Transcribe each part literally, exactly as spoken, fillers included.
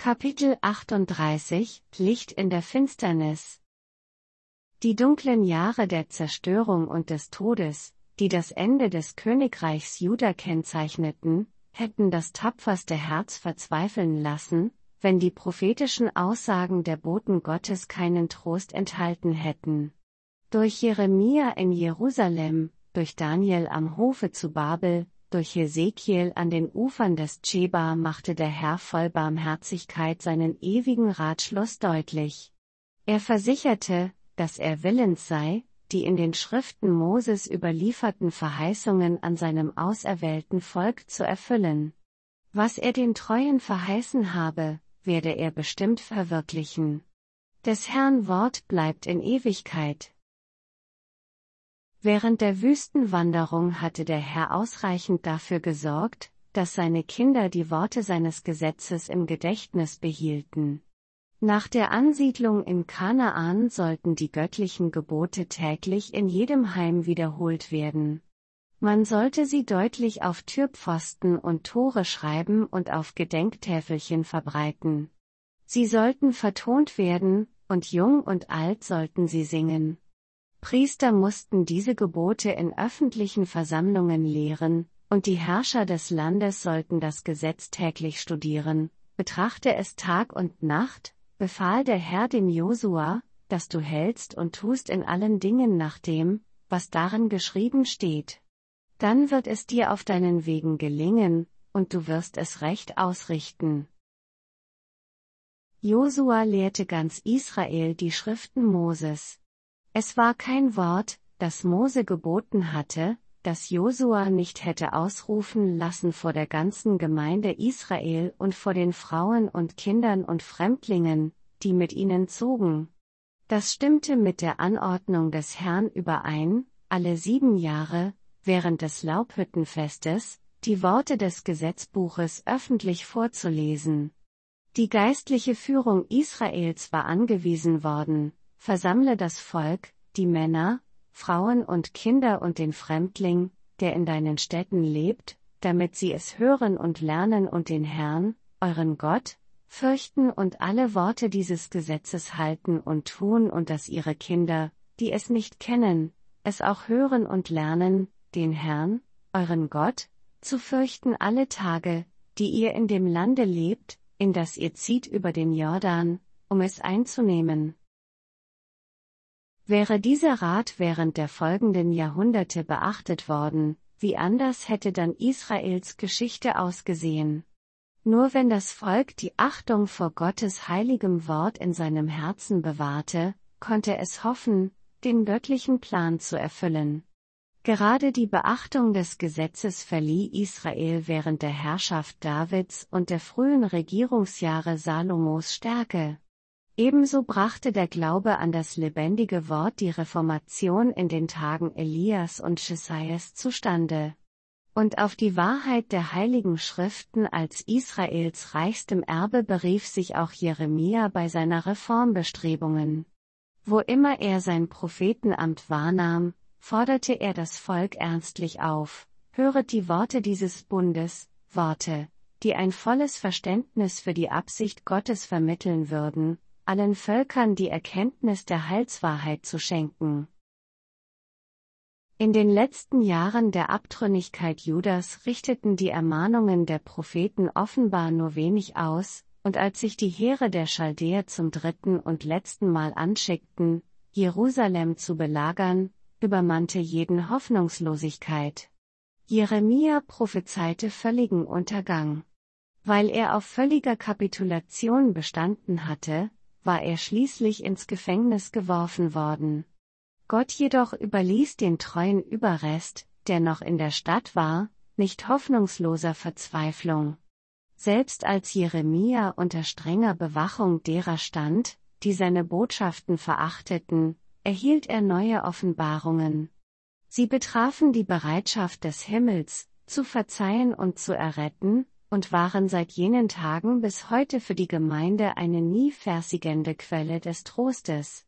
Kapitel achtunddreißig Licht in der Finsternis. Die dunklen Jahre der Zerstörung und des Todes, die das Ende des Königreichs Juda kennzeichneten, hätten das tapferste Herz verzweifeln lassen, wenn die prophetischen Aussagen der Boten Gottes keinen Trost enthalten hätten. Durch Jeremia in Jerusalem, durch Daniel am Hofe zu Babel, durch Hesekiel an den Ufern des Chebar machte der Herr voll Barmherzigkeit seinen ewigen Ratschluss deutlich. Er versicherte, dass er willens sei, die in den Schriften Moses überlieferten Verheißungen an seinem auserwählten Volk zu erfüllen. Was er den Treuen verheißen habe, werde er bestimmt verwirklichen. Des Herrn Wort bleibt in Ewigkeit. Während der Wüstenwanderung hatte der Herr ausreichend dafür gesorgt, dass seine Kinder die Worte seines Gesetzes im Gedächtnis behielten. Nach der Ansiedlung in Kanaan sollten die göttlichen Gebote täglich in jedem Heim wiederholt werden. Man sollte sie deutlich auf Türpfosten und Tore schreiben und auf Gedenktäfelchen verbreiten. Sie sollten vertont werden, und jung und alt sollten sie singen. Priester mussten diese Gebote in öffentlichen Versammlungen lehren, und die Herrscher des Landes sollten das Gesetz täglich studieren. Betrachte es Tag und Nacht, befahl der Herr dem Josua, dass du hältst und tust in allen Dingen nach dem, was darin geschrieben steht. Dann wird es dir auf deinen Wegen gelingen, und du wirst es recht ausrichten. Josua lehrte ganz Israel die Schriften Moses. Es war kein Wort, das Mose geboten hatte, das Josua nicht hätte ausrufen lassen vor der ganzen Gemeinde Israel und vor den Frauen und Kindern und Fremdlingen, die mit ihnen zogen. Das stimmte mit der Anordnung des Herrn überein, alle sieben Jahre, während des Laubhüttenfestes, die Worte des Gesetzbuches öffentlich vorzulesen. Die geistliche Führung Israels war angewiesen worden, versammle das Volk, die Männer, Frauen und Kinder und den Fremdling, der in deinen Städten lebt, damit sie es hören und lernen und den Herrn, euren Gott, fürchten und alle Worte dieses Gesetzes halten und tun und dass ihre Kinder, die es nicht kennen, es auch hören und lernen, den Herrn, euren Gott, zu fürchten alle Tage, die ihr in dem Lande lebt, in das ihr zieht über den Jordan, um es einzunehmen. Wäre dieser Rat während der folgenden Jahrhunderte beachtet worden, wie anders hätte dann Israels Geschichte ausgesehen? Nur wenn das Volk die Achtung vor Gottes heiligem Wort in seinem Herzen bewahrte, konnte es hoffen, den göttlichen Plan zu erfüllen. Gerade die Beachtung des Gesetzes verlieh Israel während der Herrschaft Davids und der frühen Regierungsjahre Salomos Stärke. Ebenso brachte der Glaube an das lebendige Wort die Reformation in den Tagen Elias und Jesajas zustande. Und auf die Wahrheit der heiligen Schriften als Israels reichstem Erbe berief sich auch Jeremia bei seiner Reformbestrebungen. Wo immer er sein Prophetenamt wahrnahm, forderte er das Volk ernstlich auf: Höret die Worte dieses Bundes, Worte, die ein volles Verständnis für die Absicht Gottes vermitteln würden, allen Völkern die Erkenntnis der Heilswahrheit zu schenken. In den letzten Jahren der Abtrünnigkeit Judas richteten die Ermahnungen der Propheten offenbar nur wenig aus, und als sich die Heere der Chaldäer zum dritten und letzten Mal anschickten, Jerusalem zu belagern, übermannte jeden Hoffnungslosigkeit. Jeremia prophezeite völligen Untergang. Weil er auf völliger Kapitulation bestanden hatte, war er schließlich ins Gefängnis geworfen worden. Gott jedoch überließ den treuen Überrest, der noch in der Stadt war, nicht hoffnungsloser Verzweiflung. Selbst als Jeremia unter strenger Bewachung derer stand, die seine Botschaften verachteten, erhielt er neue Offenbarungen. Sie betrafen die Bereitschaft des Himmels, zu verzeihen und zu erretten, und waren seit jenen Tagen bis heute für die Gemeinde eine nie versigende Quelle des Trostes.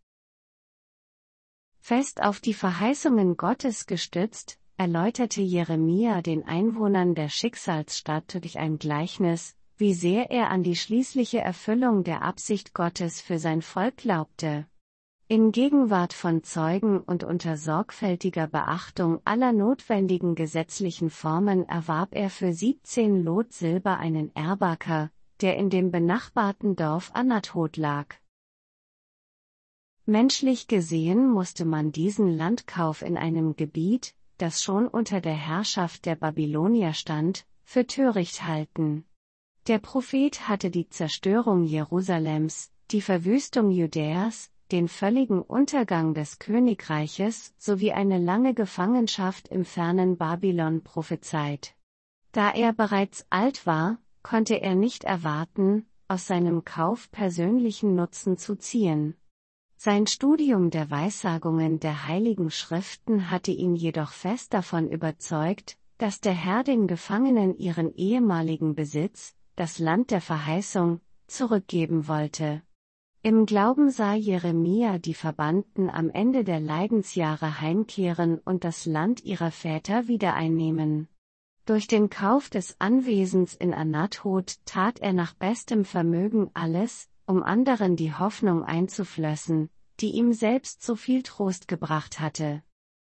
Fest auf die Verheißungen Gottes gestützt, erläuterte Jeremia den Einwohnern der Schicksalsstadt durch ein Gleichnis, wie sehr er an die schließliche Erfüllung der Absicht Gottes für sein Volk glaubte. In Gegenwart von Zeugen und unter sorgfältiger Beachtung aller notwendigen gesetzlichen Formen erwarb er für siebzehn Lot Silber einen Erbaker, der in dem benachbarten Dorf Anatot lag. Menschlich gesehen musste man diesen Landkauf in einem Gebiet, das schon unter der Herrschaft der Babylonier stand, für töricht halten. Der Prophet hatte die Zerstörung Jerusalems, die Verwüstung Judäas, den völligen Untergang des Königreiches sowie eine lange Gefangenschaft im fernen Babylon prophezeit. Da er bereits alt war, konnte er nicht erwarten, aus seinem Kauf persönlichen Nutzen zu ziehen. Sein Studium der Weissagungen der Heiligen Schriften hatte ihn jedoch fest davon überzeugt, dass der Herr den Gefangenen ihren ehemaligen Besitz, das Land der Verheißung, zurückgeben wollte. Im Glauben sah Jeremia die Verbannten am Ende der Leidensjahre heimkehren und das Land ihrer Väter wieder einnehmen. Durch den Kauf des Anwesens in Anatot tat er nach bestem Vermögen alles, um anderen die Hoffnung einzuflößen, die ihm selbst so viel Trost gebracht hatte.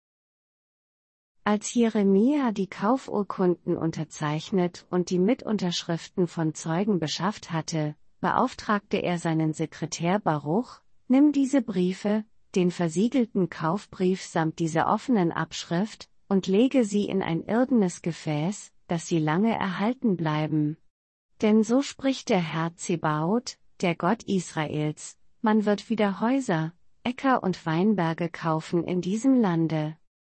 Als Jeremia die Kaufurkunden unterzeichnet und die Mitunterschriften von Zeugen beschafft hatte, beauftragte er seinen Sekretär Baruch: Nimm diese Briefe, den versiegelten Kaufbrief samt dieser offenen Abschrift, und lege sie in ein irdenes Gefäß, dass sie lange erhalten bleiben. Denn so spricht der Herr Zebaoth, der Gott Israels: Man wird wieder Häuser, Äcker und Weinberge kaufen in diesem Lande.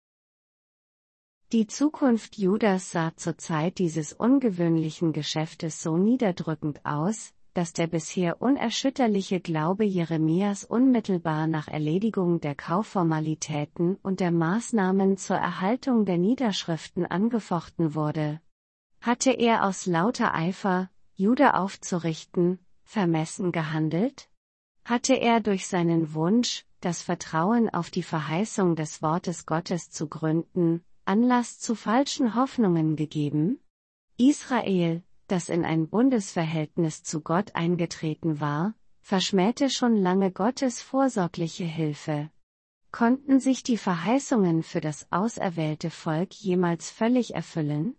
Die Zukunft Judas sah zur Zeit dieses ungewöhnlichen Geschäftes so niederdrückend aus, dass der bisher unerschütterliche Glaube Jeremias unmittelbar nach Erledigung der Kaufformalitäten und der Maßnahmen zur Erhaltung der Niederschriften angefochten wurde. Hatte er aus lauter Eifer, Juda aufzurichten, vermessen gehandelt? Hatte er durch seinen Wunsch, das Vertrauen auf die Verheißung des Wortes Gottes zu gründen, Anlass zu falschen Hoffnungen gegeben? Israel, das in ein Bundesverhältnis zu Gott eingetreten war, verschmähte schon lange Gottes vorsorgliche Hilfe. Konnten sich die Verheißungen für das auserwählte Volk jemals völlig erfüllen?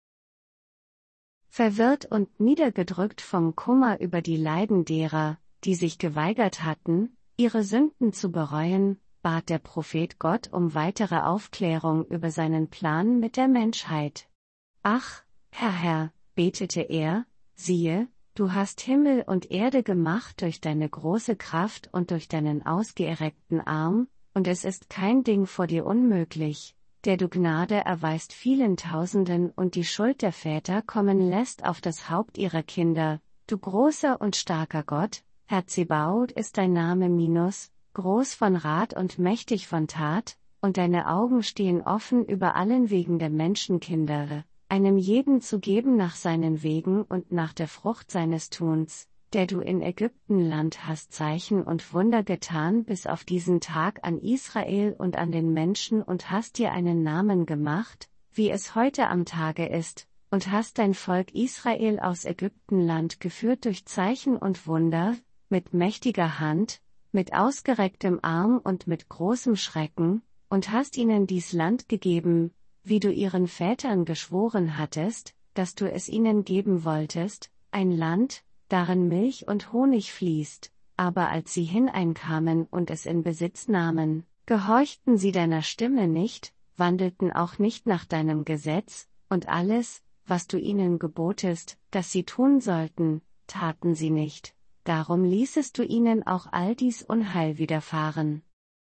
Verwirrt und niedergedrückt vom Kummer über die Leiden derer, die sich geweigert hatten, ihre Sünden zu bereuen, bat der Prophet Gott um weitere Aufklärung über seinen Plan mit der Menschheit. Ach, Herr Herr, betete er, siehe, du hast Himmel und Erde gemacht durch deine große Kraft und durch deinen ausgereckten Arm, und es ist kein Ding vor dir unmöglich, der du Gnade erweist vielen Tausenden und die Schuld der Väter kommen lässt auf das Haupt ihrer Kinder, du großer und starker Gott, Herr Zebaoth ist dein Name minus, groß von Rat und mächtig von Tat, und deine Augen stehen offen über allen Wegen der Menschenkinder, einem jeden zu geben nach seinen Wegen und nach der Frucht seines Tuns, der du in Ägyptenland hast Zeichen und Wunder getan bis auf diesen Tag an Israel und an den Menschen und hast dir einen Namen gemacht, wie es heute am Tage ist, und hast dein Volk Israel aus Ägyptenland geführt durch Zeichen und Wunder, mit mächtiger Hand, mit ausgerecktem Arm und mit großem Schrecken, und hast ihnen dies Land gegeben, wie du ihren Vätern geschworen hattest, dass du es ihnen geben wolltest, ein Land, darin Milch und Honig fließt, aber als sie hineinkamen und es in Besitz nahmen, gehorchten sie deiner Stimme nicht, wandelten auch nicht nach deinem Gesetz, und alles, was du ihnen gebotest, dass sie tun sollten, taten sie nicht, darum ließest du ihnen auch all dies Unheil widerfahren.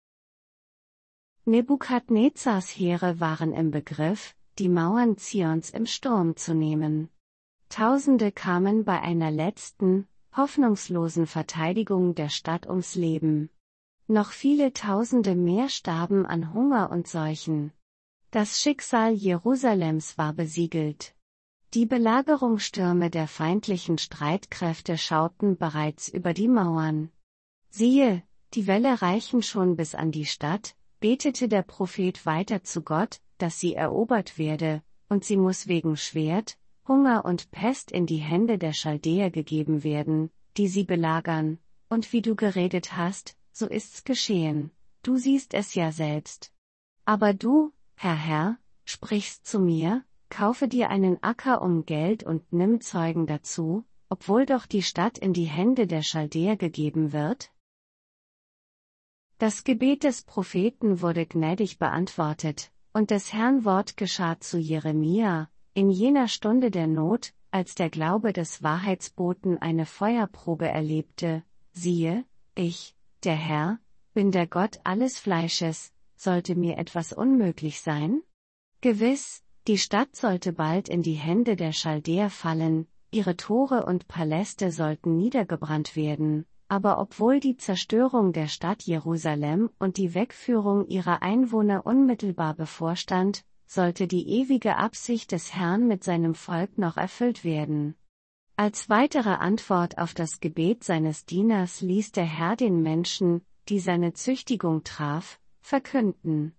Nebukadnezars Heere waren im Begriff, die Mauern Zions im Sturm zu nehmen. Tausende kamen bei einer letzten, hoffnungslosen Verteidigung der Stadt ums Leben. Noch viele Tausende mehr starben an Hunger und Seuchen. Das Schicksal Jerusalems war besiegelt. Die Belagerungsstürme der feindlichen Streitkräfte schauten bereits über die Mauern. Siehe, die Wälle reichen schon bis an die Stadt, betete der Prophet weiter zu Gott, dass sie erobert werde, und sie muss wegen Schwert, Hunger und Pest in die Hände der Chaldäer gegeben werden, die sie belagern, und wie du geredet hast, so ist's geschehen, du siehst es ja selbst. Aber du, Herr Herr, sprichst zu mir, kaufe dir einen Acker um Geld und nimm Zeugen dazu, obwohl doch die Stadt in die Hände der Chaldäer gegeben wird? Das Gebet des Propheten wurde gnädig beantwortet, und des Herrn Wort geschah zu Jeremia, in jener Stunde der Not, als der Glaube des Wahrheitsboten eine Feuerprobe erlebte. Siehe, ich, der Herr, bin der Gott alles Fleisches, sollte mir etwas unmöglich sein? Gewiss, die Stadt sollte bald in die Hände der Chaldäer fallen, ihre Tore und Paläste sollten niedergebrannt werden, aber obwohl die Zerstörung der Stadt Jerusalem und die Wegführung ihrer Einwohner unmittelbar bevorstand, sollte die ewige Absicht des Herrn mit seinem Volk noch erfüllt werden. Als weitere Antwort auf das Gebet seines Dieners ließ der Herr den Menschen, die seine Züchtigung traf, verkünden: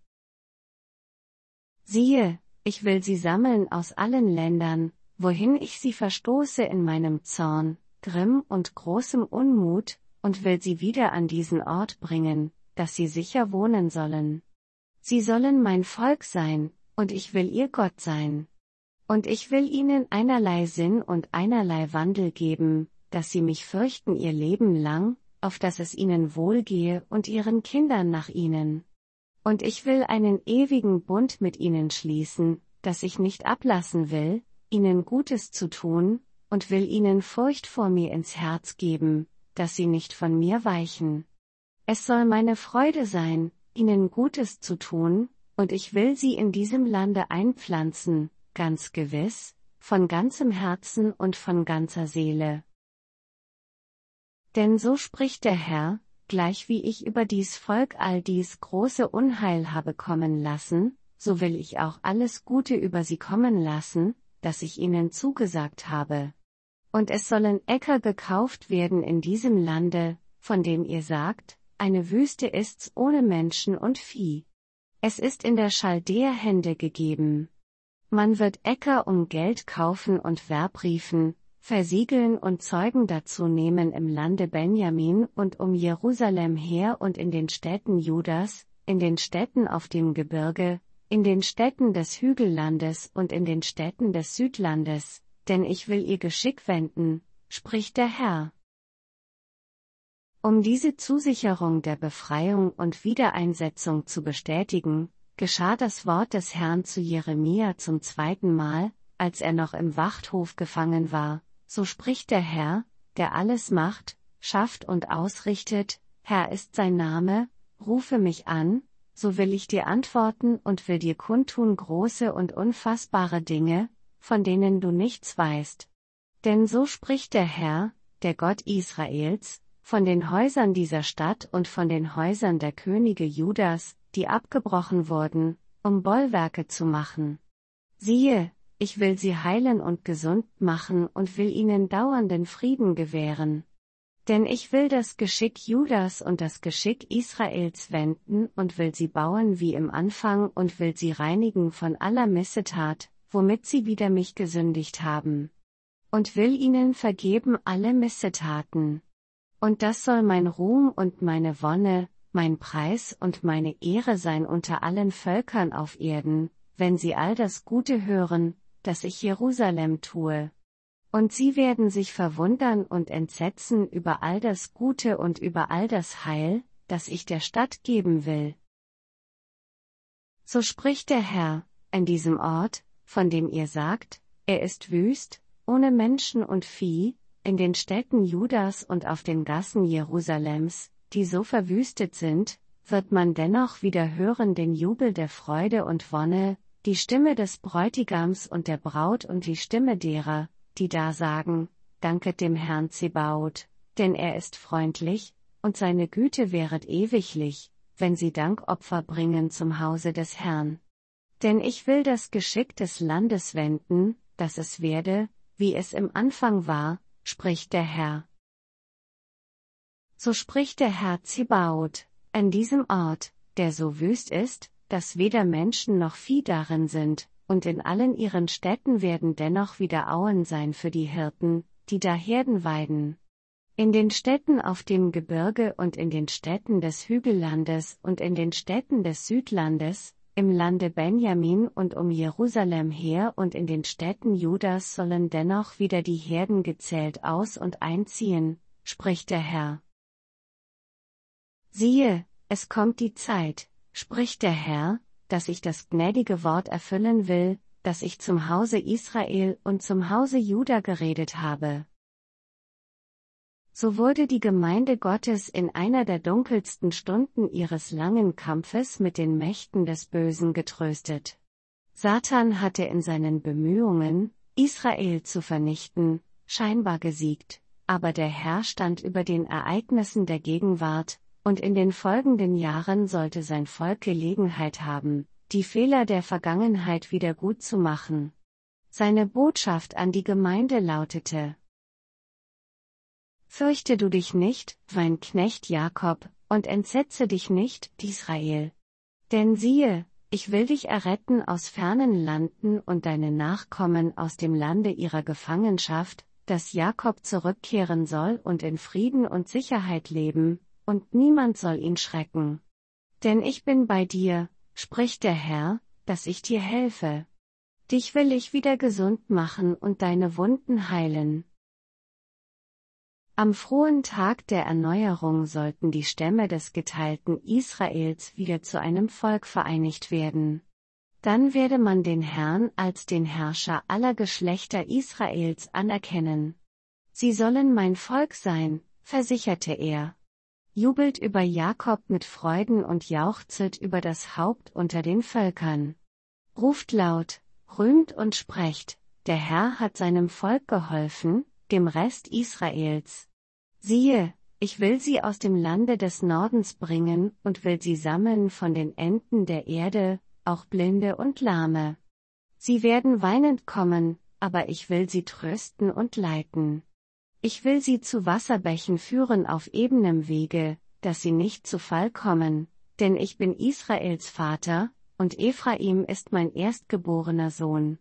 Siehe, ich will sie sammeln aus allen Ländern, wohin ich sie verstoße in meinem Zorn, Grimm und großem Unmut, und will sie wieder an diesen Ort bringen, dass sie sicher wohnen sollen. Sie sollen mein Volk sein, und ich will ihr Gott sein. Und ich will ihnen einerlei Sinn und einerlei Wandel geben, dass sie mich fürchten ihr Leben lang, auf dass es ihnen wohlgehe und ihren Kindern nach ihnen. Und ich will einen ewigen Bund mit ihnen schließen, dass ich nicht ablassen will, ihnen Gutes zu tun, und will ihnen Furcht vor mir ins Herz geben, dass sie nicht von mir weichen. Es soll meine Freude sein, ihnen Gutes zu tun, und ich will sie in diesem Lande einpflanzen, ganz gewiss, von ganzem Herzen und von ganzer Seele. Denn so spricht der Herr, gleich wie ich über dies Volk all dies große Unheil habe kommen lassen, so will ich auch alles Gute über sie kommen lassen, das ich ihnen zugesagt habe. Und es sollen Äcker gekauft werden in diesem Lande, von dem ihr sagt, eine Wüste ist's ohne Menschen und Vieh. Es ist in der Chaldäer Hände gegeben. Man wird Äcker um Geld kaufen und Werbbriefen, versiegeln und Zeugen dazu nehmen im Lande Benjamin und um Jerusalem her und in den Städten Judas, in den Städten auf dem Gebirge, in den Städten des Hügellandes und in den Städten des Südlandes, denn ich will ihr Geschick wenden, spricht der Herr. Um diese Zusicherung der Befreiung und Wiedereinsetzung zu bestätigen, geschah das Wort des Herrn zu Jeremia zum zweiten Mal, als er noch im Wachthof gefangen war. So spricht der Herr, der alles macht, schafft und ausrichtet, Herr ist sein Name, rufe mich an, so will ich dir antworten und will dir kundtun große und unfassbare Dinge, von denen du nichts weißt. Denn so spricht der Herr, der Gott Israels, von den Häusern dieser Stadt und von den Häusern der Könige Judas, die abgebrochen wurden, um Bollwerke zu machen. Siehe, ich will sie heilen und gesund machen und will ihnen dauernden Frieden gewähren. Denn ich will das Geschick Judas und das Geschick Israels wenden und will sie bauen wie im Anfang und will sie reinigen von aller Missetat, womit sie wider mich gesündigt haben. Und will ihnen vergeben alle Missetaten. Und das soll mein Ruhm und meine Wonne, mein Preis und meine Ehre sein unter allen Völkern auf Erden, wenn sie all das Gute hören, das ich Jerusalem tue. Und sie werden sich verwundern und entsetzen über all das Gute und über all das Heil, das ich der Stadt geben will. So spricht der Herr, an diesem Ort, von dem ihr sagt, er ist wüst, ohne Menschen und Vieh, in den Städten Judas und auf den Gassen Jerusalems, die so verwüstet sind, wird man dennoch wieder hören den Jubel der Freude und Wonne, die Stimme des Bräutigams und der Braut und die Stimme derer, die da sagen, danket dem Herrn Zebaoth, denn er ist freundlich, und seine Güte währet ewiglich, wenn sie Dankopfer bringen zum Hause des Herrn. Denn ich will das Geschick des Landes wenden, dass es werde, wie es im Anfang war, spricht der Herr. So spricht der Herr Zebaoth, an diesem Ort, der so wüst ist, dass weder Menschen noch Vieh darin sind, und in allen ihren Städten werden dennoch wieder Auen sein für die Hirten, die da Herden weiden. In den Städten auf dem Gebirge und in den Städten des Hügellandes und in den Städten des Südlandes, im Lande Benjamin und um Jerusalem her und in den Städten Judas sollen dennoch wieder die Herden gezählt aus- und einziehen, spricht der Herr. Siehe, es kommt die Zeit, spricht der Herr, dass ich das gnädige Wort erfüllen will, das ich zum Hause Israel und zum Hause Juda geredet habe. So wurde die Gemeinde Gottes in einer der dunkelsten Stunden ihres langen Kampfes mit den Mächten des Bösen getröstet. Satan hatte in seinen Bemühungen, Israel zu vernichten, scheinbar gesiegt, aber der Herr stand über den Ereignissen der Gegenwart, und in den folgenden Jahren sollte sein Volk Gelegenheit haben, die Fehler der Vergangenheit wieder gut zu machen. Seine Botschaft an die Gemeinde lautete: Fürchte du dich nicht, mein Knecht Jakob, und entsetze dich nicht, Israel. Denn siehe, ich will dich erretten aus fernen Landen und deine Nachkommen aus dem Lande ihrer Gefangenschaft, dass Jakob zurückkehren soll und in Frieden und Sicherheit leben, und niemand soll ihn schrecken. Denn ich bin bei dir, spricht der Herr, dass ich dir helfe. Dich will ich wieder gesund machen und deine Wunden heilen. Am frohen Tag der Erneuerung sollten die Stämme des geteilten Israels wieder zu einem Volk vereinigt werden. Dann werde man den Herrn als den Herrscher aller Geschlechter Israels anerkennen. Sie sollen mein Volk sein, versicherte er. Jubelt über Jakob mit Freuden und jauchzet über das Haupt unter den Völkern. Ruft laut, rühmt und sprecht, der Herr hat seinem Volk geholfen, dem Rest Israels. Siehe, ich will sie aus dem Lande des Nordens bringen und will sie sammeln von den Enden der Erde, auch Blinde und Lahme. Sie werden weinend kommen, aber ich will sie trösten und leiten. Ich will sie zu Wasserbächen führen auf ebenem Wege, dass sie nicht zu Fall kommen, denn ich bin Israels Vater, und Ephraim ist mein erstgeborener Sohn.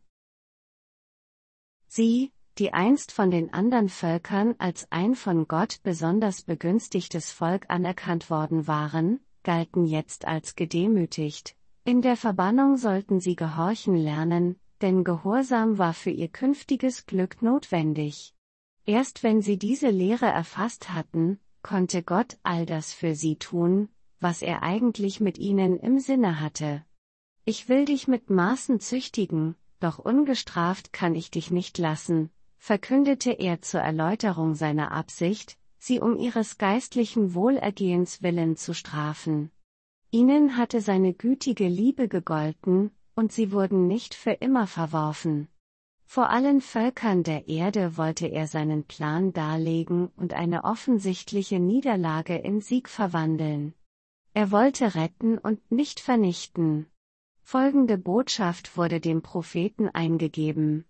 Sie, die einst von den anderen Völkern als ein von Gott besonders begünstigtes Volk anerkannt worden waren, galten jetzt als gedemütigt. In der Verbannung sollten sie gehorchen lernen, denn Gehorsam war für ihr künftiges Glück notwendig. Erst wenn sie diese Lehre erfasst hatten, konnte Gott all das für sie tun, was er eigentlich mit ihnen im Sinne hatte. Ich will dich mit Maßen züchtigen, doch ungestraft kann ich dich nicht lassen, verkündete er zur Erläuterung seiner Absicht, sie um ihres geistlichen Wohlergehens willen zu strafen. Ihnen hatte seine gütige Liebe gegolten, und sie wurden nicht für immer verworfen. Vor allen Völkern der Erde wollte er seinen Plan darlegen und eine offensichtliche Niederlage in Sieg verwandeln. Er wollte retten und nicht vernichten. Folgende Botschaft wurde dem Propheten eingegeben: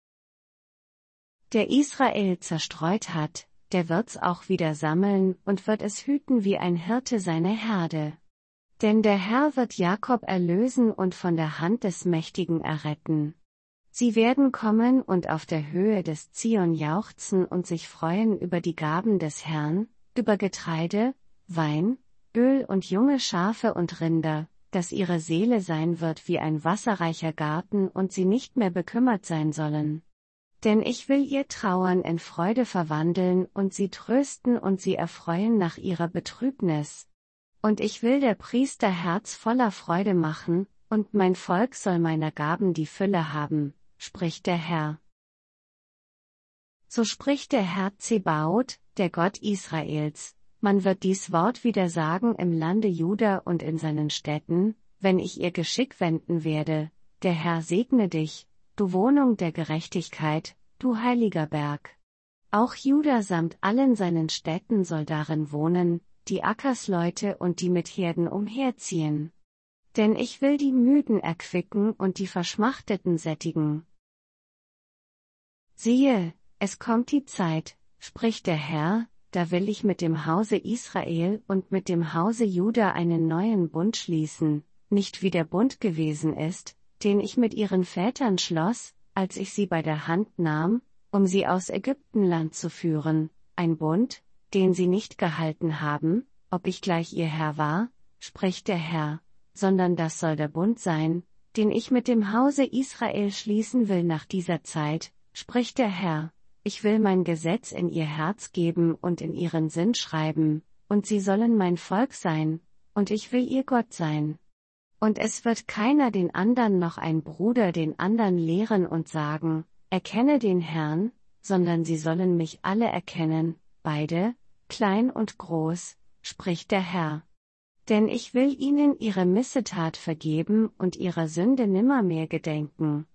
Der Israel zerstreut hat, der wird's auch wieder sammeln und wird es hüten wie ein Hirte seine Herde. Denn der Herr wird Jakob erlösen und von der Hand des Mächtigen erretten. Sie werden kommen und auf der Höhe des Zion jauchzen und sich freuen über die Gaben des Herrn, über Getreide, Wein, Öl und junge Schafe und Rinder, dass ihre Seele sein wird wie ein wasserreicher Garten und sie nicht mehr bekümmert sein sollen. Denn ich will ihr Trauern in Freude verwandeln und sie trösten und sie erfreuen nach ihrer Betrübnis. Und ich will der Priester Herz voller Freude machen, und mein Volk soll meiner Gaben die Fülle haben, spricht der Herr. So spricht der Herr Zebaoth, der Gott Israels: Man wird dies Wort wieder sagen im Lande Juda und in seinen Städten, wenn ich ihr Geschick wenden werde: Der Herr segne dich, du Wohnung der Gerechtigkeit, du heiliger Berg. Auch Juda samt allen seinen Städten soll darin wohnen, die Ackersleute und die mit Herden umherziehen. Denn ich will die Müden erquicken und die Verschmachteten sättigen. Siehe, es kommt die Zeit, spricht der Herr, da will ich mit dem Hause Israel und mit dem Hause Juda einen neuen Bund schließen, nicht wie der Bund gewesen ist, den ich mit ihren Vätern schloss, als ich sie bei der Hand nahm, um sie aus Ägyptenland zu führen, ein Bund, den sie nicht gehalten haben, ob ich gleich ihr Herr war, spricht der Herr, sondern das soll der Bund sein, den ich mit dem Hause Israel schließen will nach dieser Zeit, spricht der Herr. Ich will mein Gesetz in ihr Herz geben und in ihren Sinn schreiben, und sie sollen mein Volk sein, und ich will ihr Gott sein. Und es wird keiner den andern noch ein Bruder den andern lehren und sagen, erkenne den Herrn, sondern sie sollen mich alle erkennen, beide, klein und groß, spricht der Herr. Denn ich will ihnen ihre Missetat vergeben und ihrer Sünde nimmermehr gedenken.